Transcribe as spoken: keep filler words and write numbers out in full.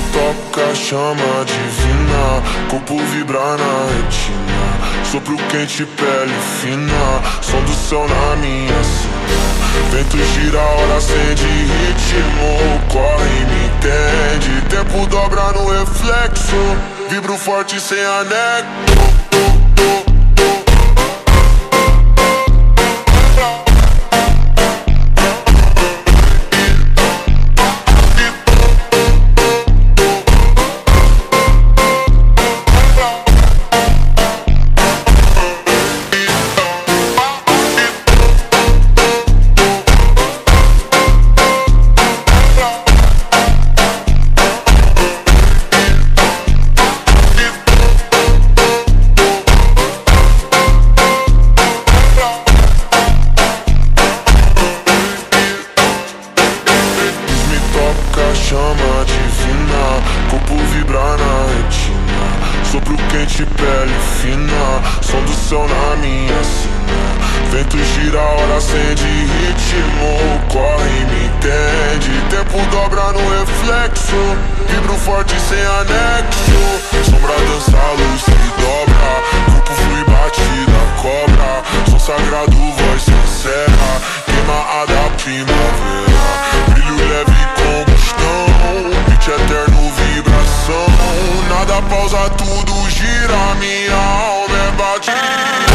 toca, chama divina, corpo vibra na retina, sopro quente, pele fina, som do céu na minha sina. Vento gira, hora acende ritmo, corre, me entende. Tempo dobra no reflexo, vibro forte sem anexo. Chama divina, corpo vibra na retina, sopro quente, pele fina, som do céu na minha sina. Vento gira, hora acende ritmo, corre, me entende. Tempo dobra no reflexo, vibro forte sem anexo. Sombra dança, luz se dobra, corpo flui, batida, cobra. Som sagrado, voz sincera, queima a da primavera. Brilho leve, eterno vibração, nada pausa, tudo gira, minha alma é batida.